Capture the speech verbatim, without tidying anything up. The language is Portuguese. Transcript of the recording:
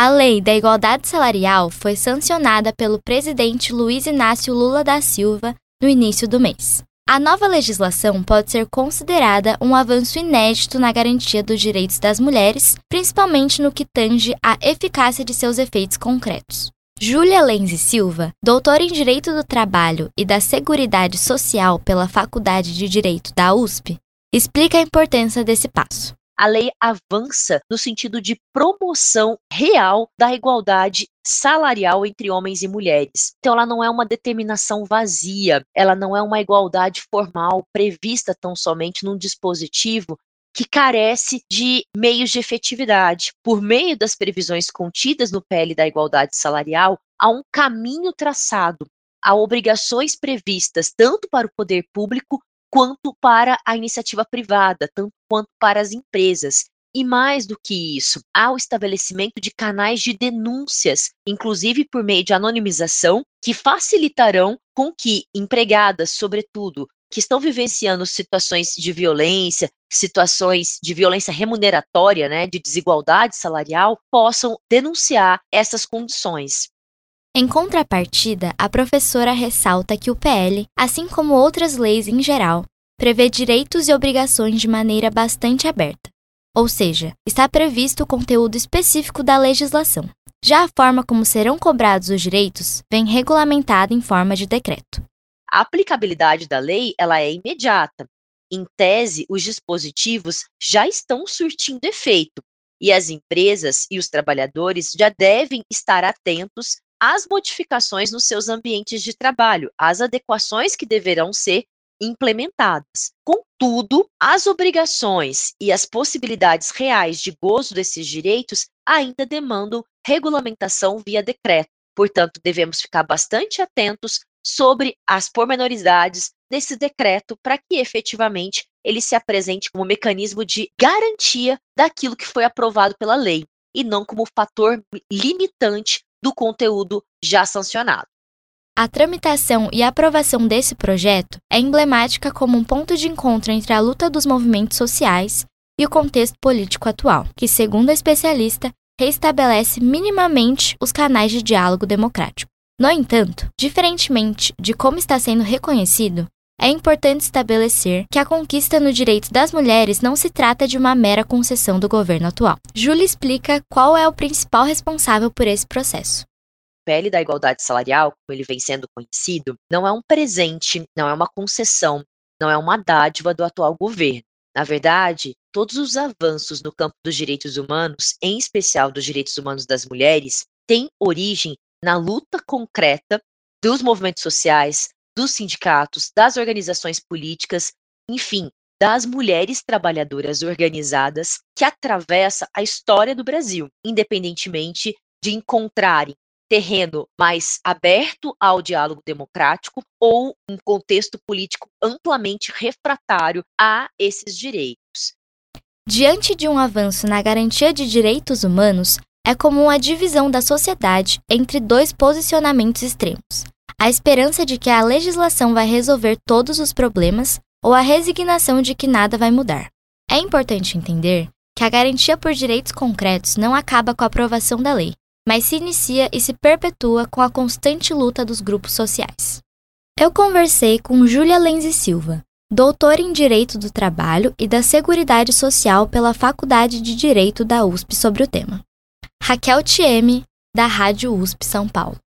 A Lei da Igualdade Salarial foi sancionada pelo presidente Luiz Inácio Lula da Silva no início do mês. A nova legislação pode ser considerada um avanço inédito na garantia dos direitos das mulheres, principalmente no que tange à eficácia de seus efeitos concretos. Júlia Lenz e Silva, doutora em Direito do Trabalho e da Seguridade Social pela Faculdade de Direito da U S P, explica a importância desse passo. A lei avança no sentido de promoção real da igualdade salarial entre homens e mulheres. Então, ela não é uma determinação vazia, ela não é uma igualdade formal prevista tão somente num dispositivo que carece de meios de efetividade. Por meio das previsões contidas no P L da Igualdade Salarial, há um caminho traçado, há obrigações previstas tanto para o poder público quanto para a iniciativa privada, tanto quanto para as empresas. E mais do que isso, há o estabelecimento de canais de denúncias, inclusive por meio de anonimização, que facilitarão com que empregadas, sobretudo, que estão vivenciando situações de violência, situações de violência remuneratória, né, de desigualdade salarial, possam denunciar essas condições. Em contrapartida, a professora ressalta que o P L, assim como outras leis em geral, prevê direitos e obrigações de maneira bastante aberta, ou seja, está previsto o conteúdo específico da legislação. Já a forma como serão cobrados os direitos vem regulamentada em forma de decreto. A aplicabilidade da lei ela é imediata. Em tese, os dispositivos já estão surtindo efeito e as empresas e os trabalhadores já devem estar atentos às modificações nos seus ambientes de trabalho, às adequações que deverão ser implementadas. Contudo, as obrigações e as possibilidades reais de gozo desses direitos ainda demandam regulamentação via decreto. Portanto, devemos ficar bastante atentos sobre as pormenoridades desse decreto para que efetivamente ele se apresente como mecanismo de garantia daquilo que foi aprovado pela lei e não como fator limitante do conteúdo já sancionado. A tramitação e aprovação desse projeto é emblemática como um ponto de encontro entre a luta dos movimentos sociais e o contexto político atual, que, segundo a especialista, reestabelece minimamente os canais de diálogo democrático. No entanto, diferentemente de como está sendo reconhecido, é importante estabelecer que a conquista no direito das mulheres não se trata de uma mera concessão do governo atual. Júlia explica qual é o principal responsável por esse processo. O P L da Igualdade Salarial, como ele vem sendo conhecido, não é um presente, não é uma concessão, não é uma dádiva do atual governo. Na verdade, todos os avanços no campo dos direitos humanos, em especial dos direitos humanos das mulheres, têm origem na luta concreta dos movimentos sociais, dos sindicatos, das organizações políticas, enfim, das mulheres trabalhadoras organizadas que atravessa a história do Brasil, independentemente de encontrarem terreno mais aberto ao diálogo democrático ou um contexto político amplamente refratário a esses direitos. Diante de um avanço na garantia de direitos humanos, é comum a divisão da sociedade entre dois posicionamentos extremos: a esperança de que a legislação vai resolver todos os problemas ou a resignação de que nada vai mudar. É importante entender que a garantia por direitos concretos não acaba com a aprovação da lei, mas se inicia e se perpetua com a constante luta dos grupos sociais. Eu conversei com Júlia Lenz e Silva, doutora em Direito do Trabalho e da Seguridade Social pela Faculdade de Direito da U S P sobre o tema. Raquel Thieme, da Rádio U S P São Paulo.